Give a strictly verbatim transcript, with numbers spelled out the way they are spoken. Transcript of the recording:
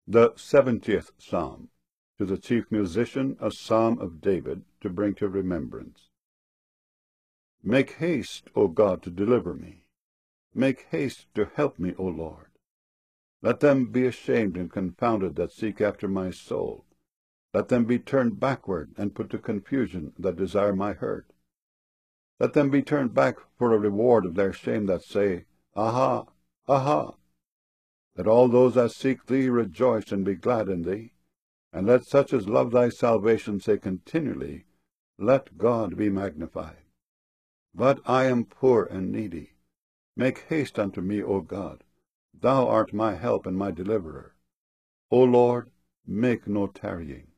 The seventieth Psalm. To the chief musician, a psalm of David, to bring to remembrance. Make haste, O God, to deliver me. Make haste to help me, O Lord. Let them be ashamed and confounded that seek after my soul. Let them be turned backward and put to confusion that desire my hurt. Let them be turned back for a reward of their shame that say, Aha, aha. Let all those that seek thee rejoice and be glad in thee. And let such as love thy salvation say continually, Let God be magnified. But I am poor and needy. Make haste unto me, O God. Thou art my help and my deliverer. O Lord, make no tarrying.